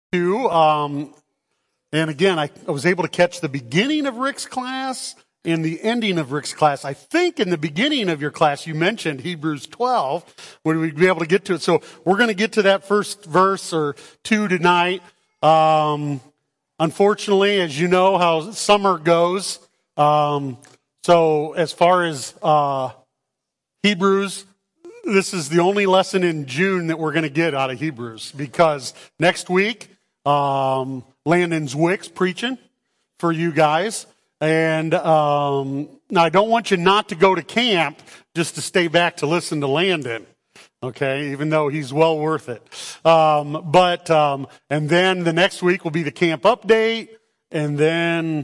And again, I was able to catch the beginning of Rick's class and the ending of Rick's class. I think in the beginning of your class, you mentioned Hebrews 12. Would we be able to get to it? So we're going to get to that first verse or two tonight. Unfortunately, as you know how summer goes, so as far as Hebrews, this is the only lesson in June that we're going to get out of Hebrews, because next week, Landon Zwick's preaching for you guys. And now I don't want you not to go to camp just to stay back to listen to Landon. Okay, even though he's well worth it. And then the next week will be the camp update. And then,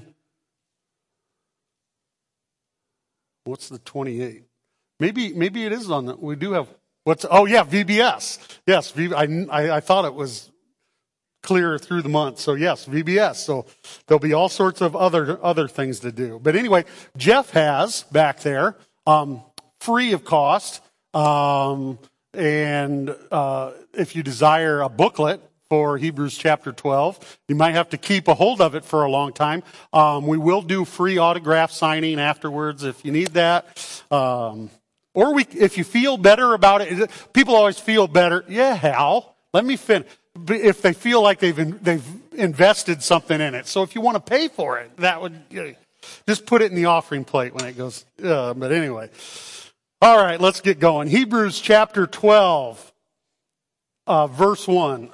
what's the 28th? Maybe it is on the, we do have, VBS. Yes, I thought it was clear through the month. So yes, VBS. So there'll be all sorts of other things to do. But anyway, Jeff has back there, free of cost, and if you desire a booklet for Hebrews chapter 12, you might have to keep a hold of it for a long time. We will do free autograph signing afterwards if you need that. If you feel better about it, people always feel better. Yeah, Hal, let me finish. If they feel like they've invested something in it. So if you want to pay for it, that would, just put it in the offering plate when it goes. But anyway. All right, let's get going. Hebrews chapter 12, verse 1.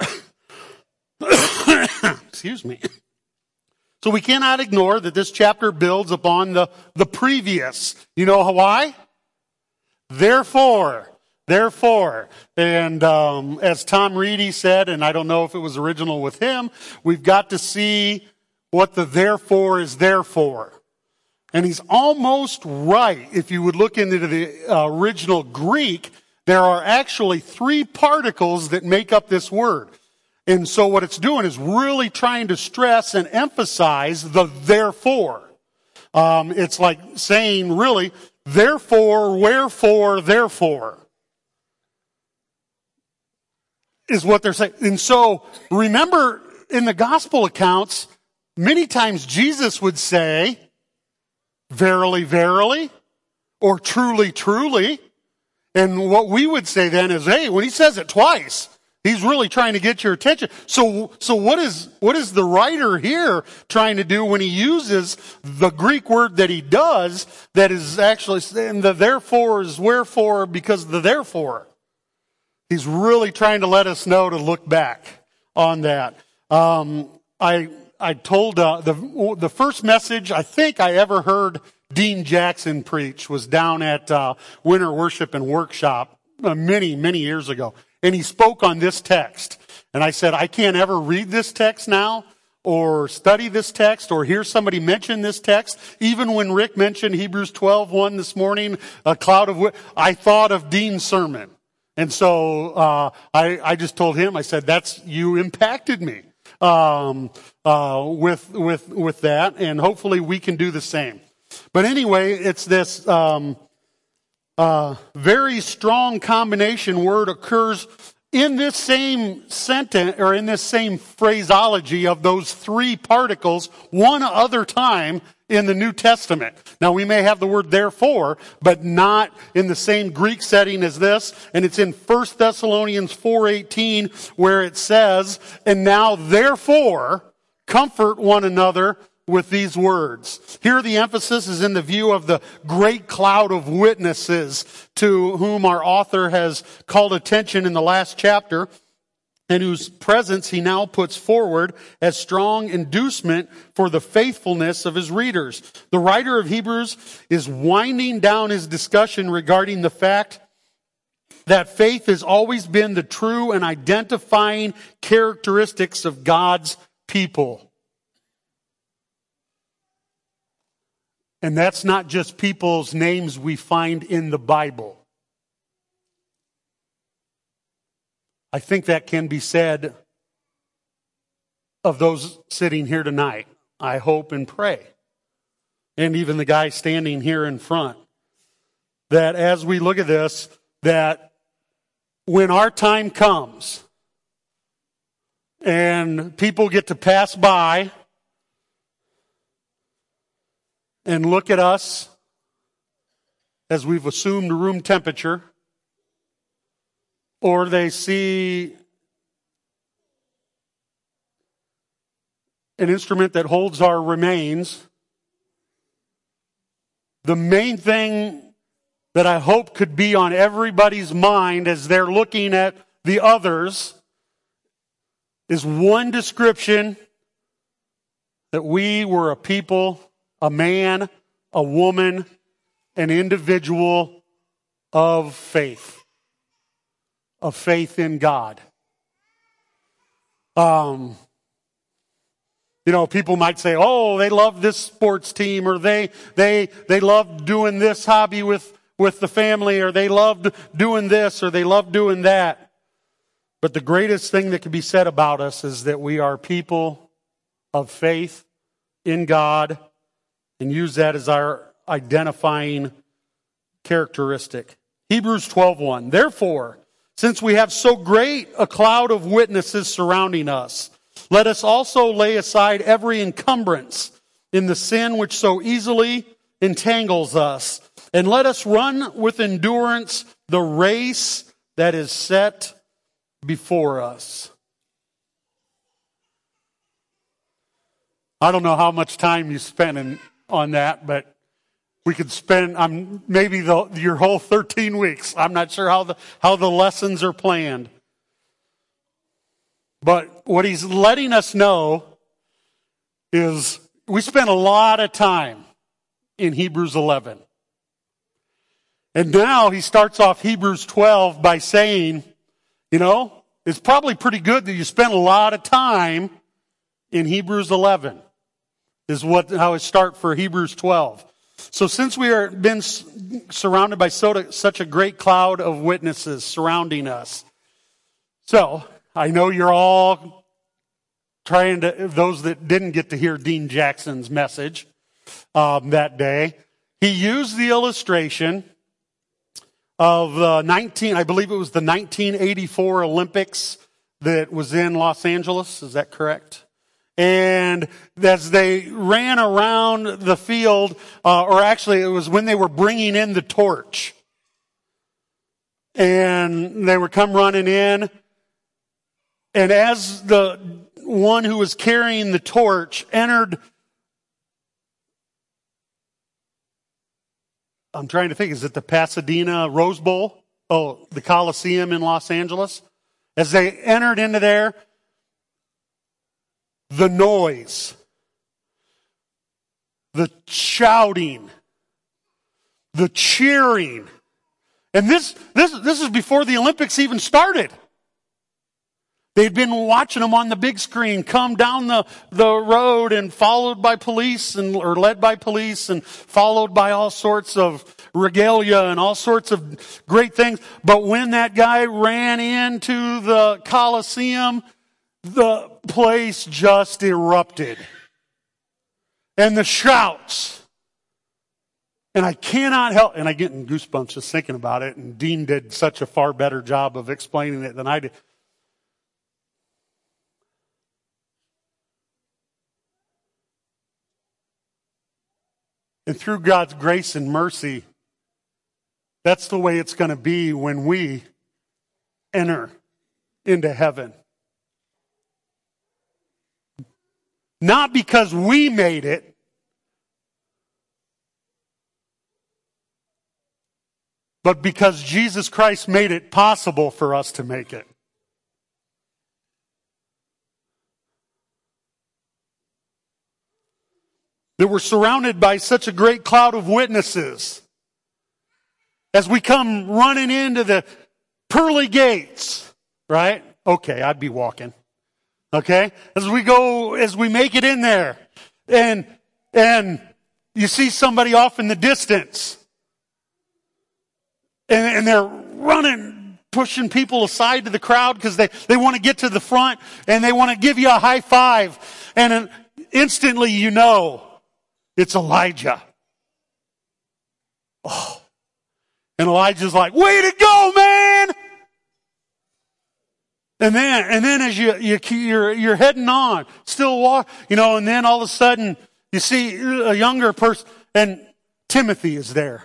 Excuse me. So we cannot ignore that this chapter builds upon the previous. You know why? Therefore. And as Tom Reedy said, and I don't know if it was original with him, we've got to see what the therefore is there for. And he's almost right. If you would look into the original Greek, there are actually three particles that make up this word. And so what it's doing is really trying to stress and emphasize the therefore. It's like saying, really, therefore, wherefore, therefore, is what they're saying. And so remember, in the gospel accounts, many times Jesus would say, verily, verily, or truly, truly. And what we would say then is, hey, when he says it twice, he's really trying to get your attention. So what is the writer here trying to do when he uses the Greek word that he does, that is actually saying the therefore is wherefore because of the therefore? He's really trying to let us know to look back on that. I told the first message I think I ever heard Dean Jackson preach was down at Winter Worship and Workshop many years ago. And he spoke on this text. And I said, I can't ever read this text now or study this text or hear somebody mention this text. Even when Rick mentioned Hebrews 12:1 this morning, a cloud of I thought of Dean's sermon. And so I just told him, I said, you impacted me. With that, and hopefully we can do the same. But anyway, it's this very strong combination word occurs in this same sentence, or in this same phraseology of those three particles one other time in the New Testament. Now we may have the word therefore, but not in the same Greek setting as this. And it's in 1 Thessalonians 4:18 where it says, and now therefore comfort one another with these words. Here the emphasis is in the view of the great cloud of witnesses to whom our author has called attention in the last chapter, and whose presence he now puts forward as strong inducement for the faithfulness of his readers. The writer of Hebrews is winding down his discussion regarding the fact that faith has always been the true and identifying characteristics of God's people. And that's not just people's names we find in the Bible. I think that can be said of those sitting here tonight. I hope and pray. And even the guy standing here in front. That as we look at this, that when our time comes, and people get to pass by and look at us as we've assumed room temperature, or they see an instrument that holds our remains, the main thing that I hope could be on everybody's mind as they're looking at the others is one description: that we were a people, a man, a woman, an individual of faith in God. People might say, oh, they love this sports team, or they love doing this hobby with the family, or they loved doing this, or they love doing that. But the greatest thing that can be said about us is that we are people of faith in God, and use that as our identifying characteristic. Hebrews 12:1. Therefore, since we have so great a cloud of witnesses surrounding us, let us also lay aside every encumbrance in the sin which so easily entangles us, and let us run with endurance the race that is set before us. I don't know how much time you spent on that, but we could spend maybe your whole 13 weeks. I'm not sure how the lessons are planned. But what he's letting us know is we spent a lot of time in Hebrews 11. And now he starts off Hebrews 12 by saying, it's probably pretty good that you spent a lot of time in Hebrews 11, is how I start for Hebrews 12. So since we are been surrounded by such a great cloud of witnesses surrounding us, so I know you're all those that didn't get to hear Dean Jackson's message that day, he used the illustration of I believe it was the 1984 Olympics that was in Los Angeles. Is that correct? And as they ran around the field, or actually it was when they were bringing in the torch, and they would come running in, and as the one who was carrying the torch entered, I'm trying to think, is it the Pasadena Rose Bowl? Oh, the Coliseum in Los Angeles. As they entered into there, the noise, the shouting, the cheering, and this is before the Olympics even started. They'd been watching them on the big screen come down the road, and followed by police, or led by police, and followed by all sorts of regalia and all sorts of great things. But when that guy ran into the Coliseum, the place just erupted. And the shouts. And I cannot help, and I get goosebumps just thinking about it, and Dean did such a far better job of explaining it than I did. And through God's grace and mercy, that's the way it's going to be when we enter into heaven. Not because we made it, but because Jesus Christ made it possible for us to make it. That we're surrounded by such a great cloud of witnesses. As we come running into the pearly gates, right? Okay, I'd be walking. Okay? As we make it in there, and you see somebody off in the distance, and they're running, pushing people aside to the crowd because they want to get to the front, and they want to give you a high five, and instantly you know it's Elijah. Oh. And Elijah's like, way to go, man! And then as you're heading on, still walk, and then all of a sudden you see a younger person and Timothy is there.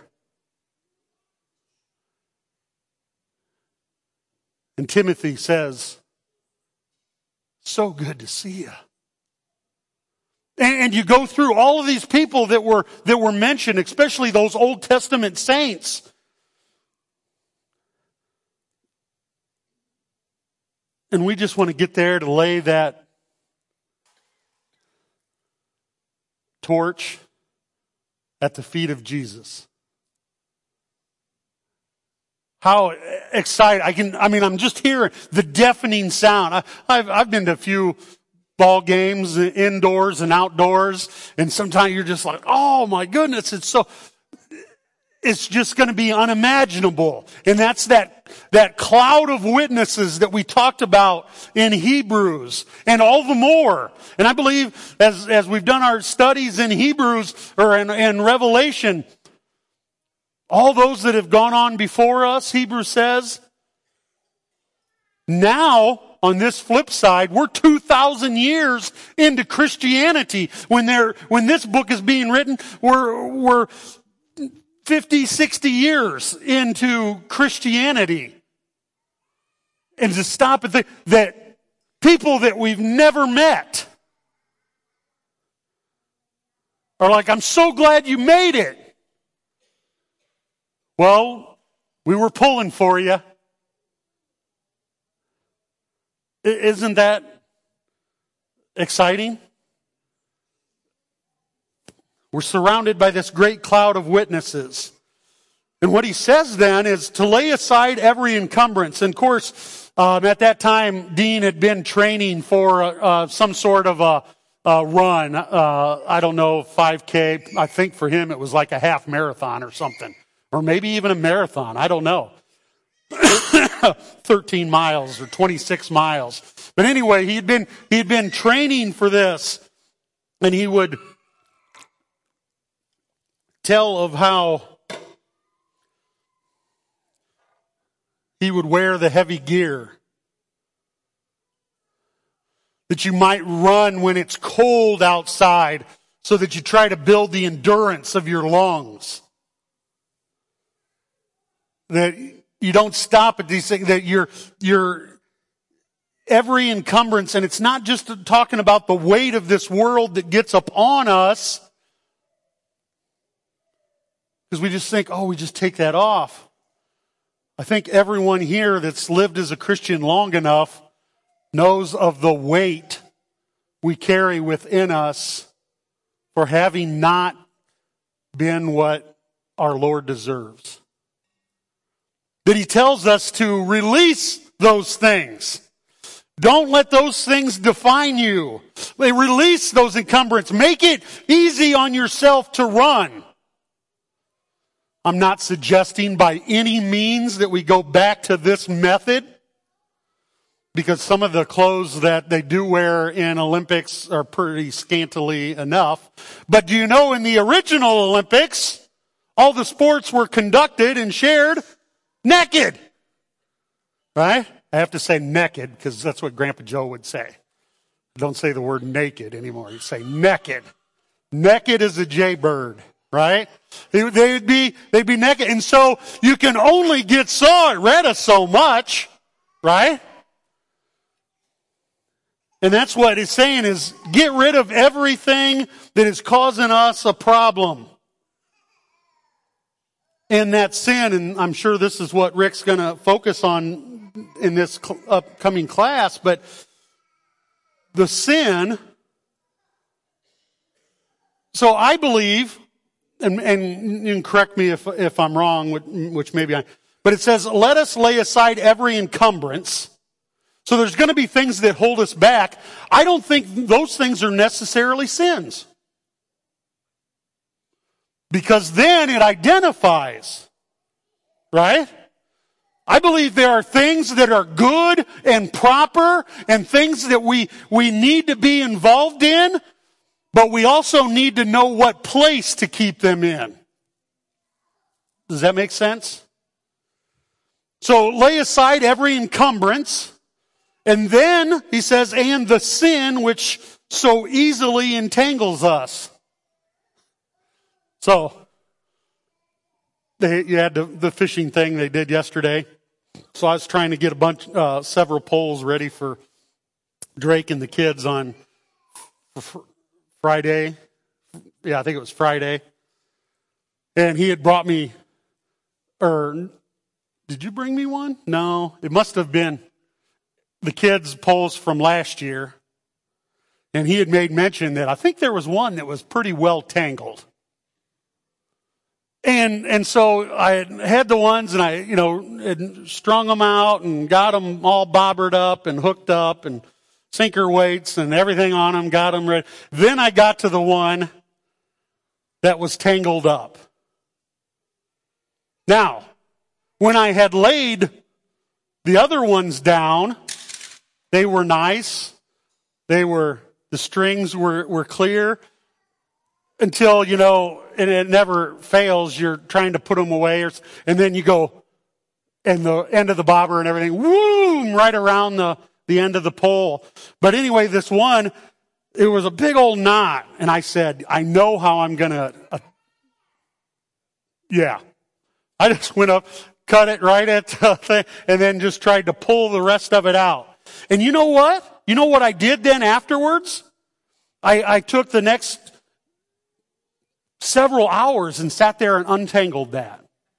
And Timothy says, so good to see you. And you go through all of these people that were mentioned, especially those Old Testament saints. And we just want to get there to lay that torch at the feet of Jesus. How excited I'm just hearing the deafening sound. I've been to a few ball games indoors and outdoors, and sometimes you're just like, oh my goodness, it's just going to be unimaginable. And that's that cloud of witnesses that we talked about in Hebrews, and all the more. And I believe as we've done our studies in Hebrews or in Revelation, all those that have gone on before us, Hebrews says, now, on this flip side, we're 2,000 years into Christianity. When this book is being written, we're 50, 60 years into Christianity. And to stop and think that people that we've never met are like, I'm so glad you made it. Well, we were pulling for you. Isn't that exciting? We're surrounded by this great cloud of witnesses. And what he says then is to lay aside every encumbrance. And of course, at that time, Dean had been training for some sort of a run. I don't know, 5K. I think for him it was like a half marathon or something. Or maybe even a marathon. I don't know. 13 miles or 26 miles. But anyway, he had been training for this. And he would tell of how he would wear the heavy gear. That you might run when it's cold outside, so that you try to build the endurance of your lungs. That you don't stop at these things, that you're every encumbrance, and it's not just talking about the weight of this world that gets upon us, because we just think, we just take that off. I think everyone here that's lived as a Christian long enough knows of the weight we carry within us for having not been what our Lord deserves. That he tells us to release those things. Don't let those things define you. Release those encumbrances. Make it easy on yourself to run. I'm not suggesting by any means that we go back to this method, because some of the clothes that they do wear in Olympics are pretty scantily enough. But do you know, in the original Olympics, all the sports were conducted and shared naked. Right? I have to say naked because that's what Grandpa Joe would say. Don't say the word naked anymore. You say naked. Naked as a jaybird. Right? They'd be naked. And so you can only get rid of so much. Right? And that's what it's saying, is get rid of everything that is causing us a problem. And that sin, and I'm sure this is what Rick's going to focus on in this upcoming class, but the sin. So I believe, and you can correct me if I'm wrong, which maybe but it says, let us lay aside every encumbrance. So there's going to be things that hold us back. I don't think those things are necessarily sins. Because then it identifies, right? I believe there are things that are good and proper and things that we need to be involved in, but we also need to know what place to keep them in. Does that make sense? So lay aside every encumbrance And then he says, and the sin which so easily entangles us. So, you had the fishing thing they did yesterday. So I was trying to get several poles ready for Drake and the kids on Friday. Yeah, I think it was Friday. And he had brought me, or did you bring me one? No, it must have been the kids' poles from last year. And he had made mention that I think there was one that was pretty well tangled. And so I had the ones and I, had strung them out and got them all bobbered up and hooked up and sinker weights and everything on them, got them ready. Then I got to the one that was tangled up. Now, when I had laid the other ones down, they were nice. The strings were clear until, and it never fails, you're trying to put them away, and then you go, and the end of the bobber and everything, whoom, right around the end of the pole. But anyway, this one, it was a big old knot, and I said, I know how I'm going to, I just went up, cut it right at the thing, and then just tried to pull the rest of it out. And you know what? You know what I did then afterwards? I took the next several hours and sat there and untangled that.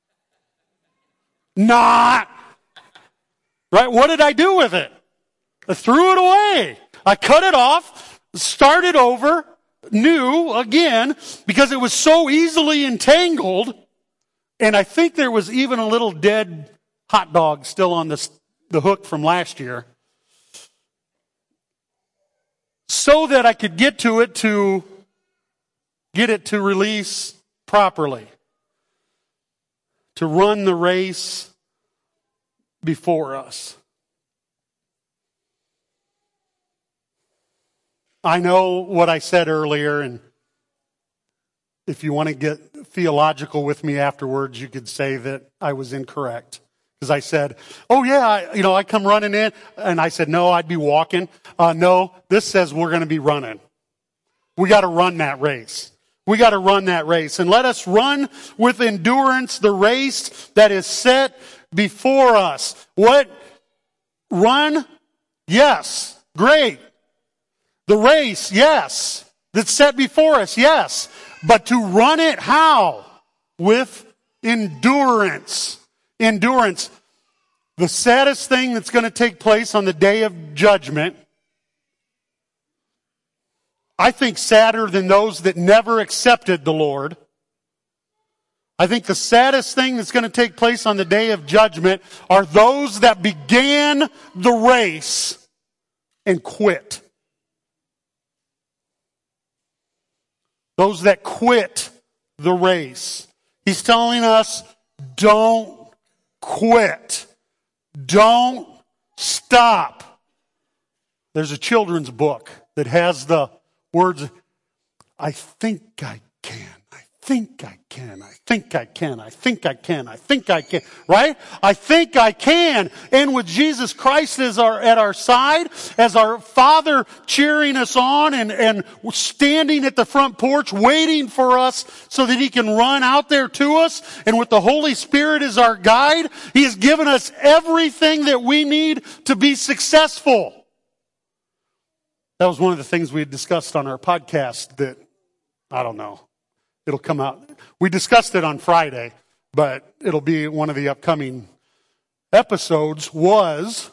Right? What did I do with it? I threw it away. I cut it off, started over, new again, because it was so easily entangled. And I think there was even a little dead hot dog still on the hook from last year. So that I could get it to release properly. To run the race before us. I know what I said earlier, and if you want to get theological with me afterwards, you could say that I was incorrect. Because I said, I come running in, and I said, no, I'd be walking. No, this says we're going to be running. We got to run that race. We got to run that race. And let us run with endurance the race that is set before us. What? Run? Yes. Great. The race? Yes. That's set before us? Yes. But to run it, how? With endurance. Endurance. The saddest thing that's going to take place on the day of judgment, I think sadder than those that never accepted the Lord. I think the saddest thing that's going to take place on the day of judgment are those that began the race and quit. Those that quit the race. He's telling us, don't quit. Don't stop. There's a children's book that has the words, I think I can. I think I can. I think I can. I think I can. I think I can. Right? I think I can. And with Jesus Christ at our side, as our Father cheering us on and standing at the front porch waiting for us so that He can run out there to us, and with the Holy Spirit as our guide, He has given us everything that we need to be successful. That was one of the things we had discussed on our podcast that, I don't know, it'll come out. We discussed it on Friday, but it'll be one of the upcoming episodes, was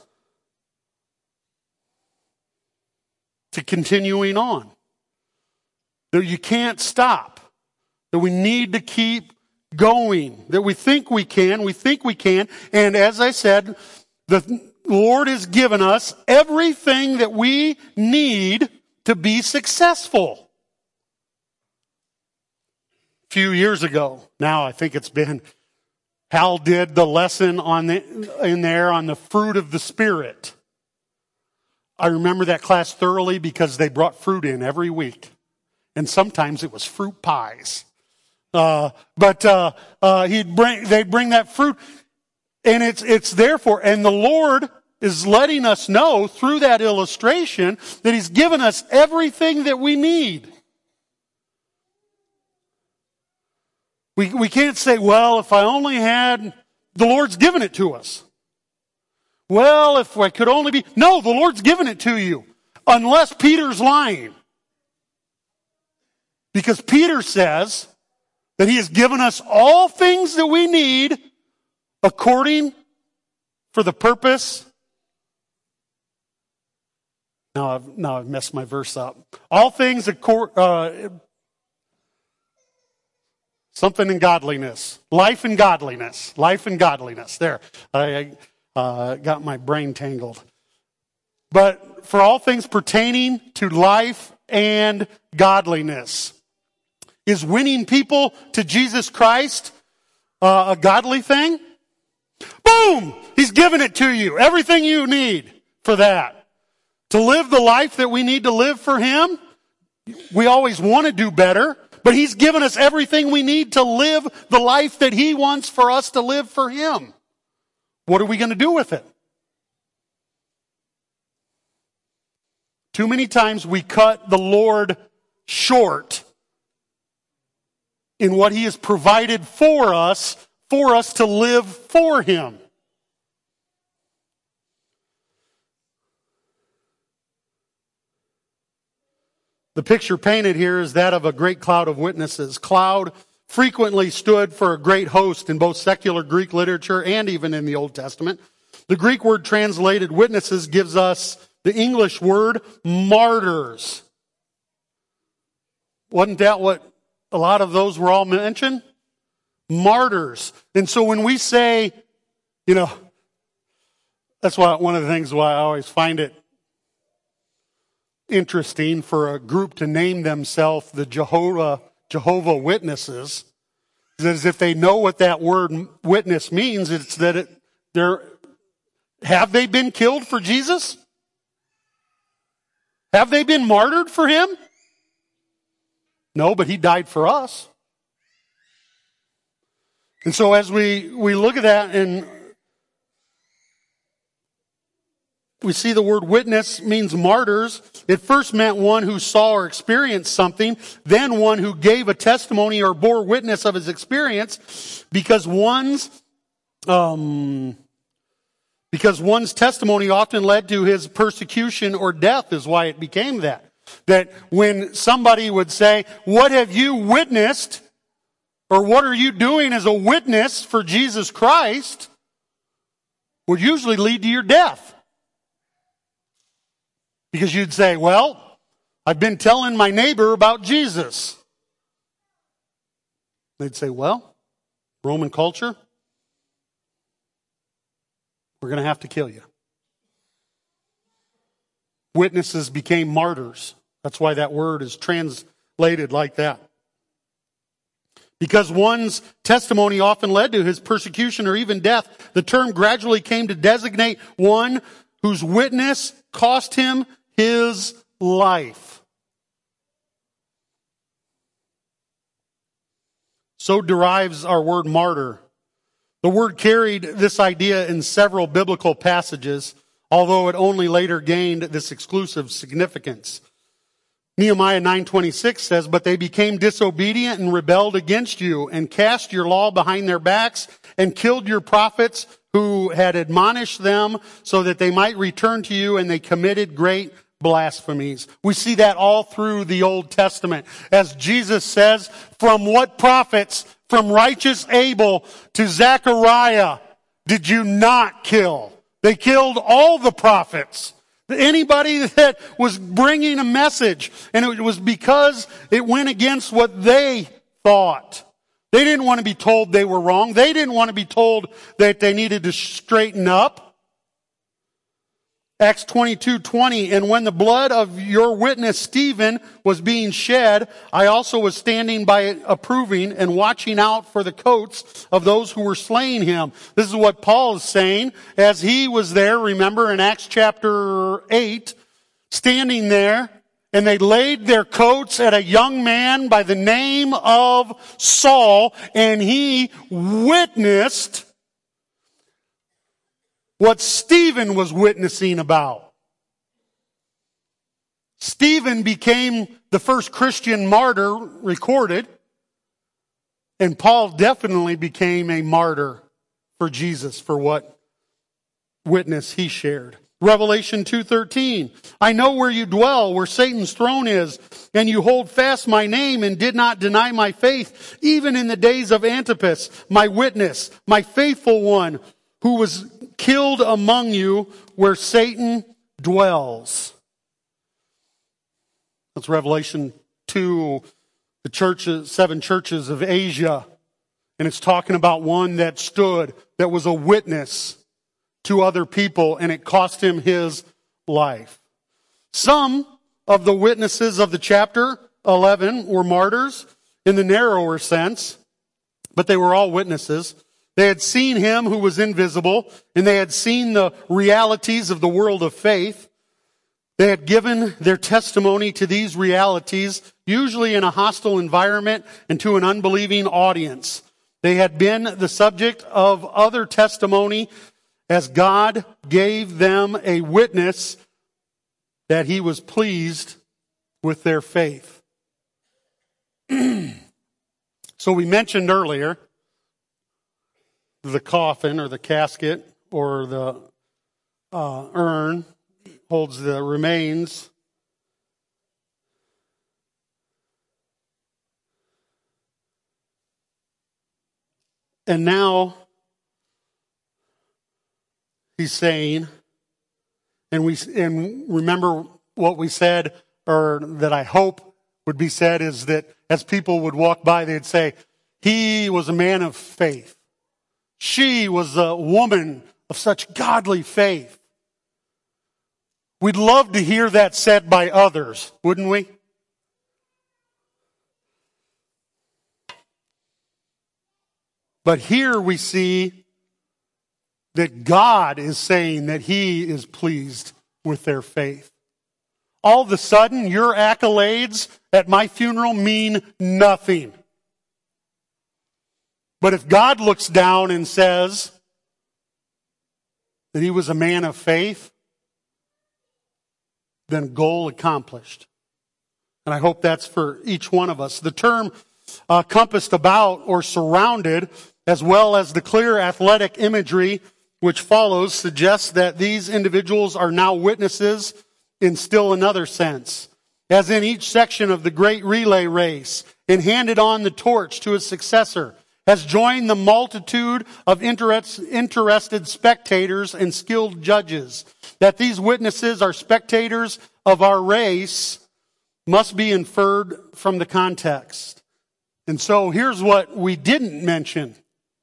to continuing on. That you can't stop. That we need to keep going. That we think we can. And as I said, the Lord has given us everything that we need to be successful. A few years ago, now I think it's been, Hal did the lesson in there on the fruit of the Spirit. I remember that class thoroughly because they brought fruit in every week. And sometimes it was fruit pies. They'd bring that fruit. And it's therefore, and the Lord is letting us know through that illustration that He's given us everything that we need. We can't say, well, if I only had, the Lord's given it to us. Well, if I could only be, no, the Lord's given it to you. Unless Peter's lying. Because Peter says that He has given us all things that we need according for the purpose. Now I've messed my verse up. All things something in godliness. Life and godliness. Life and godliness. There. I got my brain tangled. But for all things pertaining to life and godliness. Is winning people to Jesus Christ a godly thing? Boom! He's given it to you. Everything you need for that. To live the life that we need to live for Him. We always want to do better. But He's given us everything we need to live the life that He wants for us to live for Him. What are we going to do with it? Too many times we cut the Lord short in what He has provided for us to live for Him. The picture painted here is that of a great cloud of witnesses. Cloud frequently stood for a great host in both secular Greek literature and even in the Old Testament. The Greek word translated witnesses gives us the English word martyrs. Wasn't that what a lot of those were all mentioned? Martyrs. And so when we say, that's why one of the things why I always find it interesting for a group to name themselves the Jehovah Witnesses, is if they know what that word witness means, it's that have they been killed for Jesus? Have they been martyred for Him? No, but He died for us. And so as we look at that and we see the word witness means martyrs. It first meant one who saw or experienced something, then one who gave a testimony or bore witness of his experience, because one's testimony often led to his persecution or death is why it became that. That when somebody would say, what have you witnessed? Or what are you doing as a witness for Jesus Christ? Would usually lead to your death. Because you'd say, well, I've been telling my neighbor about Jesus. They'd say, well, Roman culture, we're going to have to kill you. Witnesses became martyrs. That's why that word is translated like that. Because one's testimony often led to his persecution or even death, the term gradually came to designate one whose witness cost him his life. So derives our word martyr. The word carried this idea in several biblical passages, although it only later gained this exclusive significance. Nehemiah 9:26 says, but they became disobedient and rebelled against you and cast your law behind their backs and killed your prophets who had admonished them so that they might return to you, and they committed great blasphemies. We see that all through the Old Testament. As Jesus says, from what prophets, from righteous Abel to Zechariah, did you not kill? They killed all the prophets. Anybody that was bringing a message. And it was because it went against what they thought. They didn't want to be told they were wrong. They didn't want to be told that they needed to straighten up. Acts 22:20, and when the blood of your witness Stephen was being shed, I also was standing by approving and watching out for the coats of those who were slaying him. This is what Paul is saying as he was there, remember in Acts chapter 8, standing there, and they laid their coats at a young man by the name of Saul, and he witnessed what Stephen was witnessing about. Stephen became the first Christian martyr recorded, and Paul definitely became a martyr for Jesus for what witness he shared. Revelation 2:13, I know where you dwell, where Satan's throne is, and you hold fast my name and did not deny my faith, even in the days of Antipas, my witness, my faithful one, who was killed among you where Satan dwells. That's Revelation 2, the churches, 7 churches of Asia. And it's talking about one that stood, that was a witness to other people, and it cost him his life. Some of the witnesses of the chapter 11 were martyrs in the narrower sense, but they were all witnesses. They had seen him who was invisible, and they had seen the realities of the world of faith. They had given their testimony to these realities, usually in a hostile environment and to an unbelieving audience. They had been the subject of other testimony as God gave them a witness that he was pleased with their faith. So we mentioned earlier the coffin or the casket or the urn holds the remains. And now he's saying, and remember what we said, or that I hope would be said, is that as people would walk by, they'd say, he was a man of faith. She was a woman of such godly faith. We'd love to hear that said by others, wouldn't we? But here we see that God is saying that he is pleased with their faith. All of a sudden, your accolades at my funeral mean nothing. But if God looks down and says that he was a man of faith, then goal accomplished. And I hope that's for each one of us. The term compassed about or surrounded, as well as the clear athletic imagery which follows, suggests that these individuals are now witnesses in still another sense. As in each section of the great relay race, and handed on the torch to his successor, has joined the multitude of interested spectators and skilled judges. That these witnesses are spectators of our race must be inferred from the context. And so here's what we didn't mention.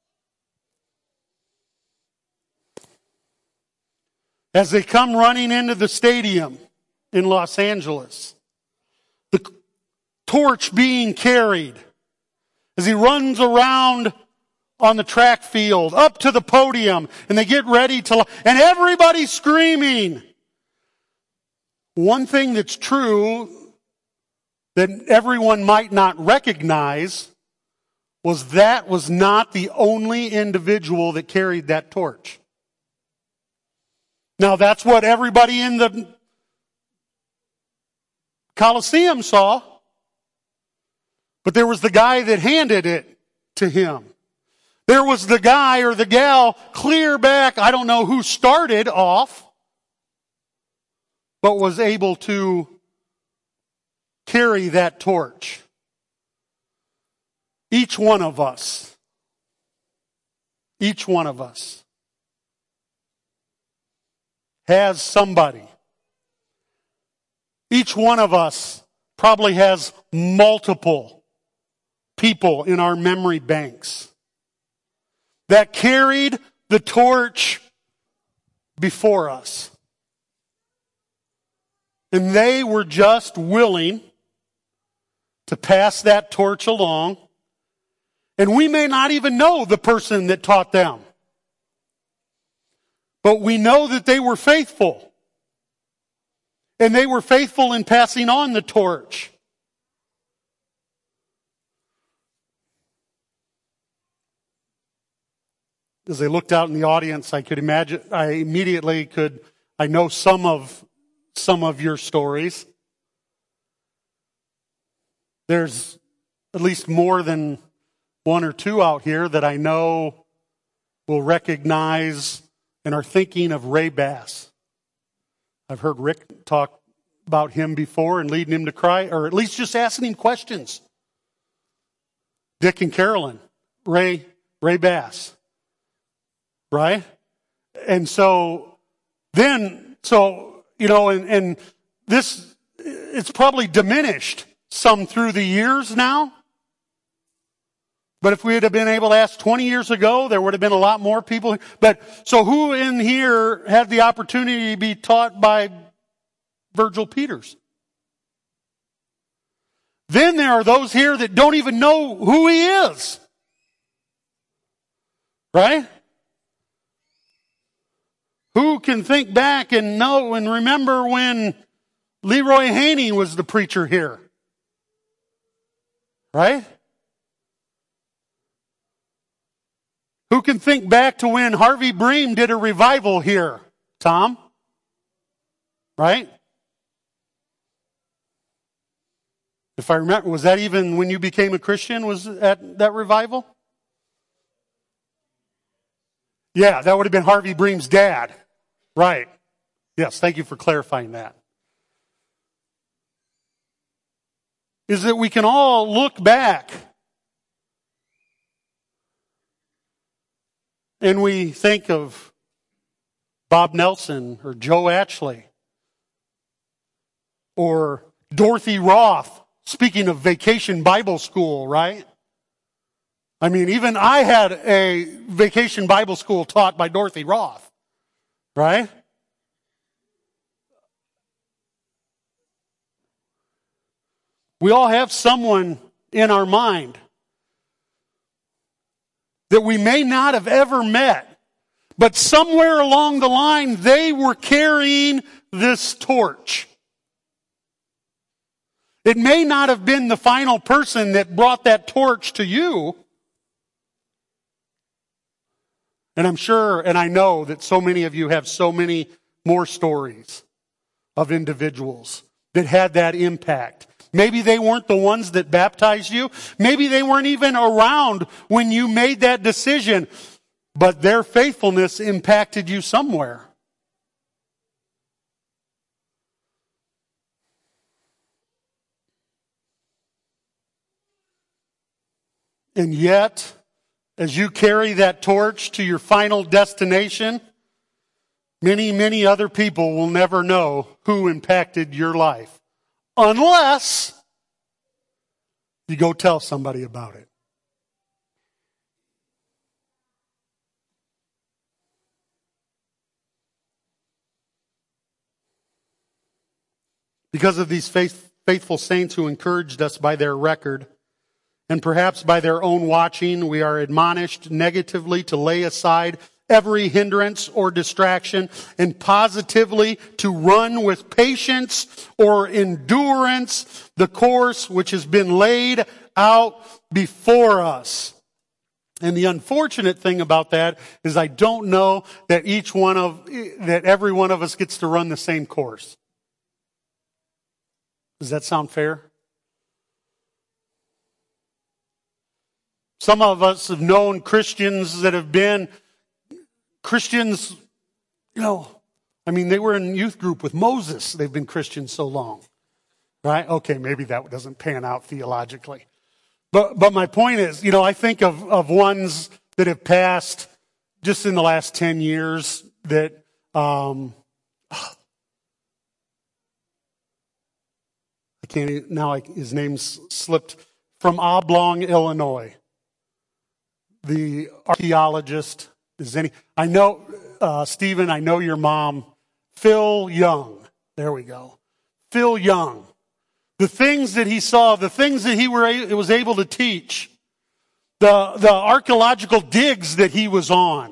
As they come running into the stadium in Los Angeles, the torch being carried, as he runs around on the track field, up to the podium, and they get ready to, and everybody's screaming. One thing that's true that everyone might not recognize was that was not the only individual that carried that torch. Now that's what everybody in the Colosseum saw. But there was the guy that handed it to him. There was the guy or the gal clear back, I don't know who started off, but was able to carry that torch. Each one of us has somebody. Each one of us probably has multiple people in our memory banks that carried the torch before us. And they were just willing to pass that torch along. And we may not even know the person that taught them. But we know that they were faithful. And they were faithful in passing on the torch. As I looked out in the audience, I know some of your stories. There's at least more than one or two out here that I know will recognize and are thinking of Ray Bass. I've heard Rick talk about him before and leading him to cry, or at least just asking him questions. Dick and Carolyn, Ray Bass. Right? And so then, and this, it's probably diminished some through the years now. But if we had been able to ask 20 years ago, there would have been a lot more people. But so who in here had the opportunity to be taught by Virgil Peters? Then there are those here that don't even know who he is. Right? Who can think back and know and remember when Leroy Haney was the preacher here? Right? Who can think back to when Harvey Bream did a revival here? Tom? Right? If I remember, was that even when you became a Christian, was at that revival? Yeah, that would have been Harvey Bream's dad. Right. Yes, thank you for clarifying that. Is that we can all look back and we think of Bob Nelson or Joe Ashley or Dorothy Roth, speaking of Vacation Bible School, right? I mean, even I had a Vacation Bible School taught by Dorothy Roth. Right? We all have someone in our mind that we may not have ever met, but somewhere along the line they were carrying this torch. It may not have been the final person that brought that torch to you. And I'm sure, and I know that so many of you have so many more stories of individuals that had that impact. Maybe they weren't the ones that baptized you. Maybe they weren't even around when you made that decision. But their faithfulness impacted you somewhere. And yet, as you carry that torch to your final destination, many, many other people will never know who impacted your life. Unless you go tell somebody about it. Because of these faithful saints who encouraged us by their record, and perhaps by their own watching, we are admonished negatively to lay aside every hindrance or distraction and positively to run with patience or endurance the course which has been laid out before us. And the unfortunate thing about that is I don't know that every one of us gets to run the same course. Does that sound fair? Some of us have known Christians that have been Christians, they were in youth group with Moses. They've been Christians so long. Right? Okay, maybe that doesn't pan out theologically. But my point is, I think of ones that have passed just in the last 10 years that, his name's slipped, from Oblong, Illinois. The archaeologist, I know, Stephen, I know your mom, Phil Young. There we go. Phil Young. The things that he saw, the things that he was able to teach, the archaeological digs that he was on.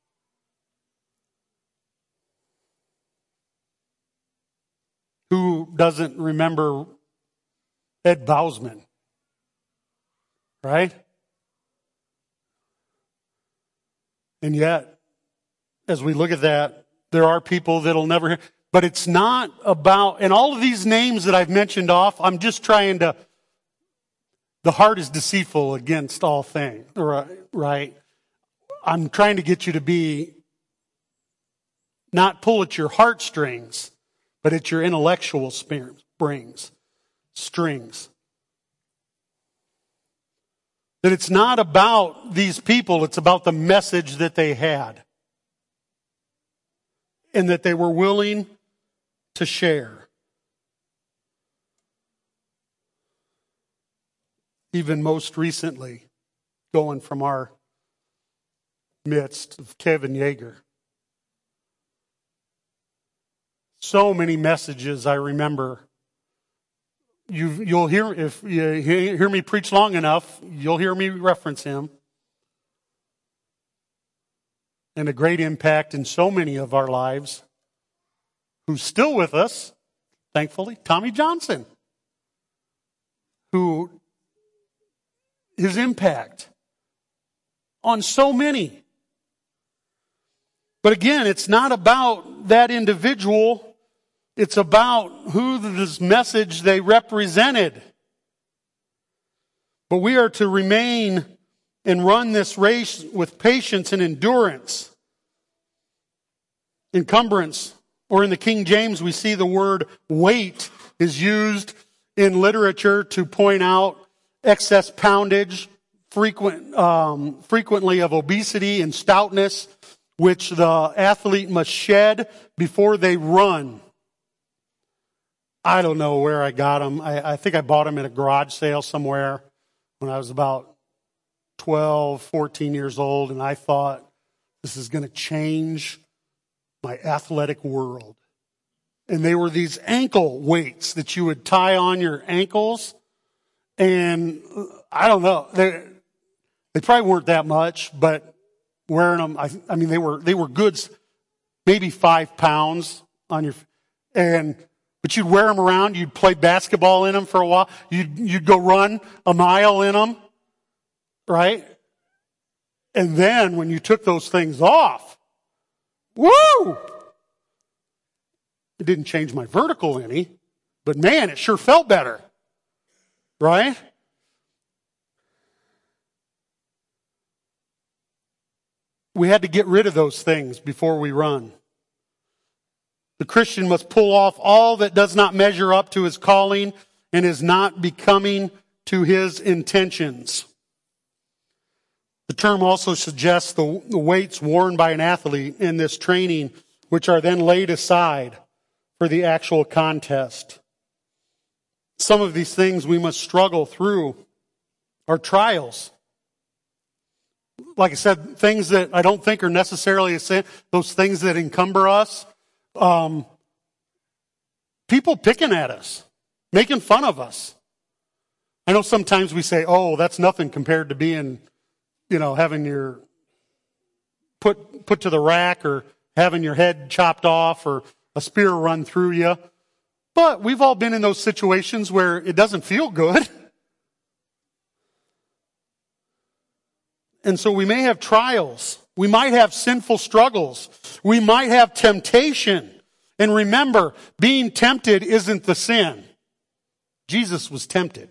Who doesn't remember Ed Bousman? Right? And yet, as we look at that, there are people that'll never hear. But it's not about, and all of these names that I've mentioned off, I'm just trying to, the heart is deceitful against all things, right? I'm trying to get you to be, not pull at your heartstrings, but at your intellectual strings. That it's not about these people, it's about the message that they had. And that they were willing to share. Even most recently, going from our midst of Kevin Yeager. So many messages I remember. You'll hear, if you hear me preach long enough, you'll hear me reference him. And a great impact in so many of our lives. Who's still with us, thankfully, Tommy Johnson. Who, his impact on so many. But again, it's not about that individual. It's about who this message they represented. But we are to remain and run this race with patience and endurance. Encumbrance, or in the King James, we see the word weight is used in literature to point out excess poundage, frequently of obesity and stoutness, which the athlete must shed before they run. I don't know where I got them. I think I bought them at a garage sale somewhere when I was about 12, 14 years old, and I thought, this is going to change my athletic world. And they were these ankle weights that you would tie on your ankles, and I don't know, they probably weren't that much, but wearing them, I mean, they were good, maybe 5 pounds on your, but you'd wear them around, you'd play basketball in them for a while, you'd go run a mile in them, right? And then when you took those things off, woo! It didn't change my vertical any, but man, it sure felt better, right? We had to get rid of those things before we run. The Christian must pull off all that does not measure up to his calling and is not becoming to his intentions. The term also suggests the weights worn by an athlete in this training, which are then laid aside for the actual contest. Some of these things we must struggle through are trials. Like I said, things that I don't think are necessarily a sin, those things that encumber us. People picking at us, making fun of us. I know sometimes we say, oh, that's nothing compared to being, having your put to the rack or having your head chopped off or a spear run through you. But we've all been in those situations where it doesn't feel good. And so we may have trials. We might have sinful struggles. We might have temptation. And remember, being tempted isn't the sin. Jesus was tempted.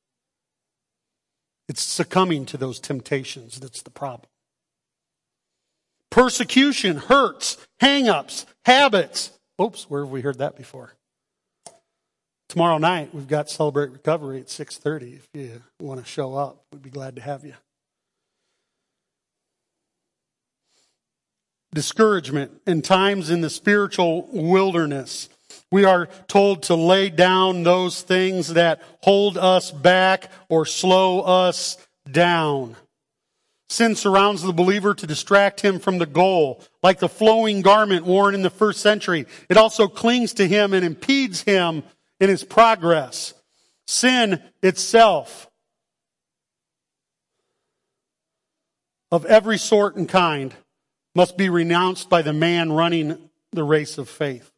It's succumbing to those temptations that's the problem. Persecution, hurts, hang-ups, habits. Oops, where have we heard that before? Tomorrow night, we've got Celebrate Recovery at 6:30. If you want to show up, we'd be glad to have you. Discouragement and times in the spiritual wilderness. We are told to lay down those things that hold us back or slow us down. Sin surrounds the believer to distract him from the goal. Like the flowing garment worn in the first century, it also clings to him and impedes him in his progress. Sin itself, of every sort and kind, must be renounced by the man running the race of faith.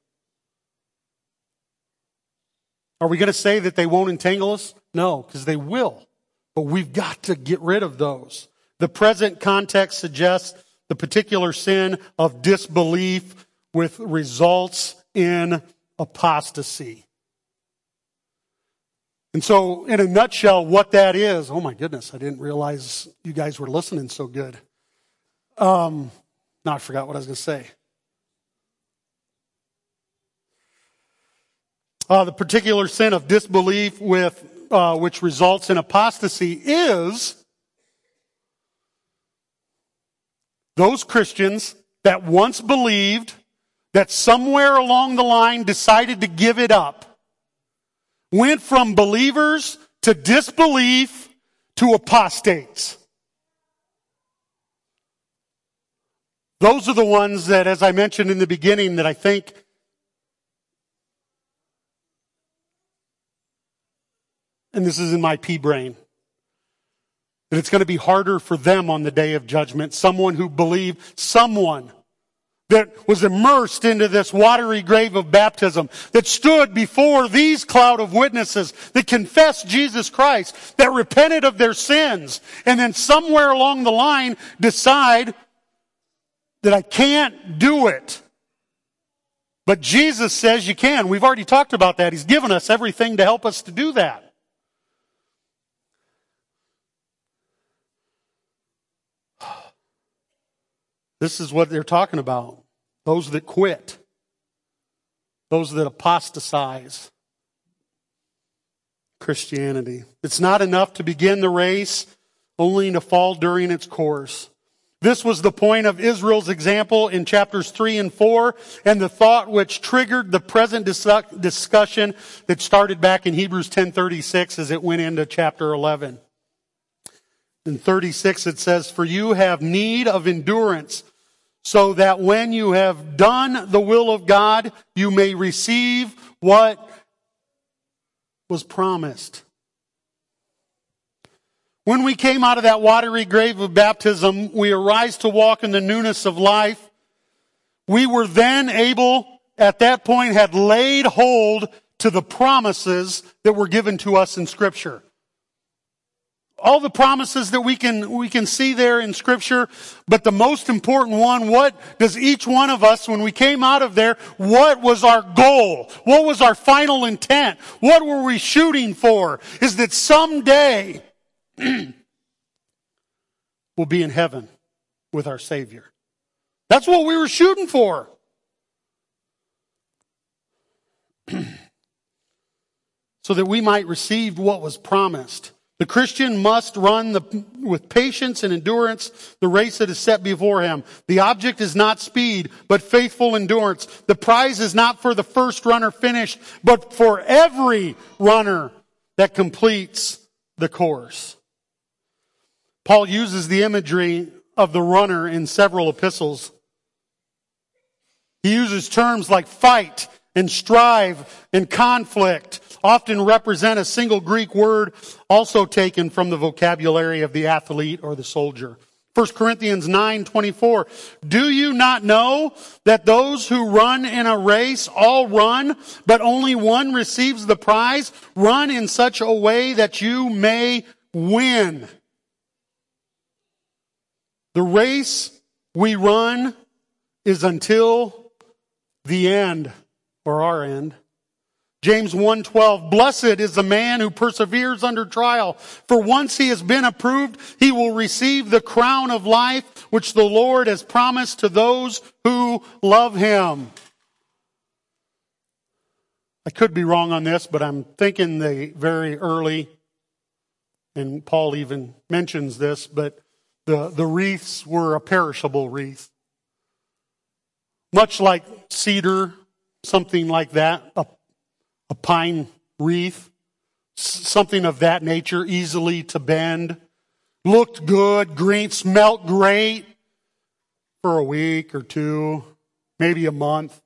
Are we going to say that they won't entangle us? No, because they will. But we've got to get rid of those. The present context suggests The particular sin of disbelief with results in apostasy. And so, in a nutshell, what that is, oh my goodness, I didn't realize you guys were listening so good. Now I forgot what I was going to say. The particular sin of disbelief with which results in apostasy is those Christians that once believed, that somewhere along the line decided to give it up, went from believers to disbelief to apostates. Those are the ones that, as I mentioned in the beginning, that I think and this is in my pea brain, that it's going to be harder for them on the day of judgment. Someone who believed, someone that was immersed into this watery grave of baptism, that stood before these cloud of witnesses, that confessed Jesus Christ, that repented of their sins, and then somewhere along the line decide that I can't do it. But Jesus says you can. We've already talked about that. He's given us everything to help us to do that. This is what they're talking about. Those that quit. Those that apostatize Christianity. It's not enough to begin the race, only to fall during its course. This was the point of Israel's example in chapters 3 and 4, and the thought which triggered the present discussion that started back in Hebrews 10:36 as it went into chapter 11. In 36 it says, "For you have need of endurance, so that when you have done the will of God, you may receive what was promised." When we came out of that watery grave of baptism, we arise to walk in the newness of life. We were then able, at that point, had laid hold to the promises that were given to us in Scripture. All the promises that we can see there in Scripture, but the most important one, what does each one of us, when we came out of there, what was our goal? What was our final intent? What were we shooting for? Is that someday we'll be in heaven with our Savior. That's what we were shooting for. So that we might receive what was promised. The Christian must run with patience and endurance the race that is set before him. The object is not speed, but faithful endurance. The prize is not for the first runner finished, but for every runner that completes the course. Paul uses the imagery of the runner in several epistles. He uses terms like fight and strive and conflict, often represent a single Greek word also taken from the vocabulary of the athlete or the soldier. 1 Corinthians 9:24, "Do you not know that those who run in a race all run, but only one receives the prize? Run in such a way that you may win." The race we run is until the end, or our end. James 1:12, "Blessed is the man who perseveres under trial, for once he has been approved, he will receive the crown of life which the Lord has promised to those who love him." I could be wrong on this, but I'm thinking the very early, and Paul even mentions this, but the wreaths were a perishable wreath. Much like cedar, something like that, a pine wreath, something of that nature, easily to bend, looked good, green, smelt great for a week or two, maybe a month.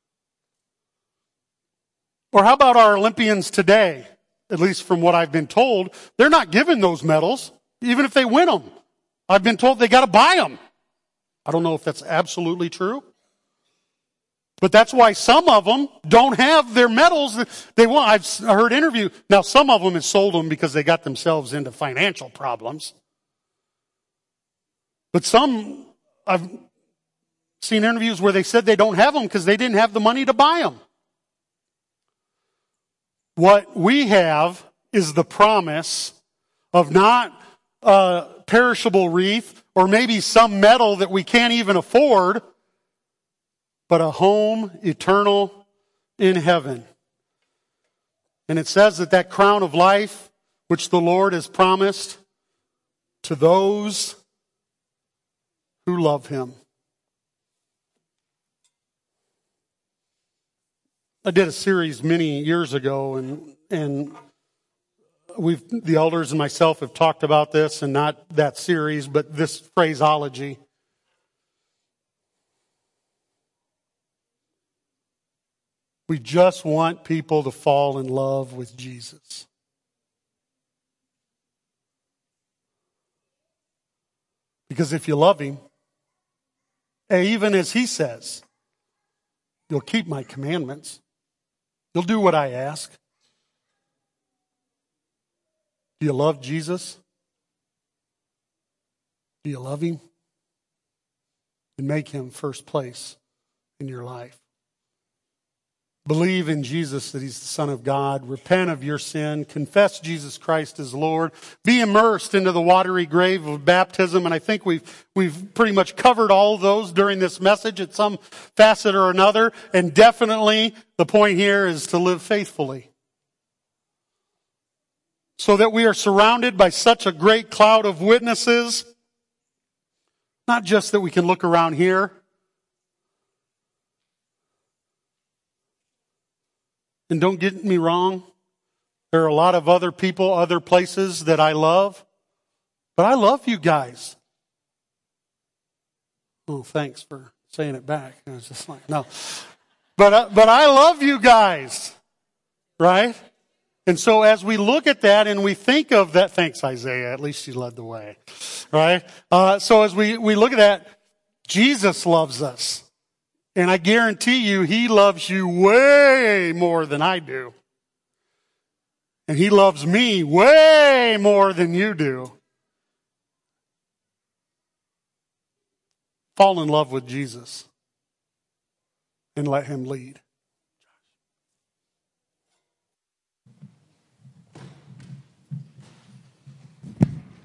Or how about our Olympians today? At least from what I've been told, they're not given those medals, even if they win them. I've been told they got to buy them. I don't know if that's absolutely true. But that's why some of them don't have their medals they want. I've heard interview. Now, some of them have sold them because they got themselves into financial problems. But some I've seen interviews where they said they don't have them because they didn't have the money to buy them. What we have is the promise of not a perishable wreath or maybe some metal that we can't even afford, but a home eternal in heaven. And it says that that crown of life, which the Lord has promised to those who love Him. I did a series many years ago, and the elders and myself have talked about this, and not that series, but this phraseology. We just want people to fall in love with Jesus. Because if you love Him, even as He says, you'll keep my commandments. You'll do what I ask. Do you love Jesus? Do you love Him? And make Him first place in your life. Believe in Jesus that He's the Son of God. Repent of your sin. Confess Jesus Christ as Lord. Be immersed into the watery grave of baptism. And I think we've pretty much covered all of those during this message at some facet or another. And definitely the point here is to live faithfully. So that we are surrounded by such a great cloud of witnesses. Not just that we can look around here. And don't get me wrong, there are a lot of other people, other places that I love. But I love you guys. Oh, thanks for saying it back. I was just like, no. But I love you guys. Right? And so as we look at that and we think of that, thanks Isaiah, at least you led the way. Right? So as we look at that, Jesus loves us. And I guarantee you, He loves you way more than I do. And He loves me way more than you do. Fall in love with Jesus and let Him lead.